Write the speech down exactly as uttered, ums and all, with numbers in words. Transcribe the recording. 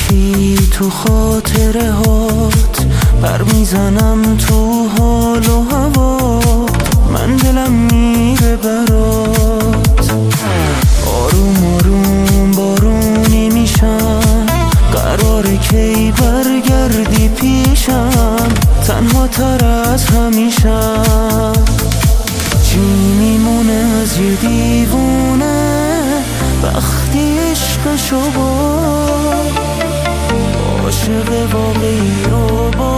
رفتی تو خاطره هات، بر میزنم تو حال و هوا، من دلم میره برات. آروم آروم بارونی میشم، قراره کی برگردی پیشم، تنها تر از همیشم. چی میمونه از یه دیوونه وقتی عشقشو با عاشق واقعی رو با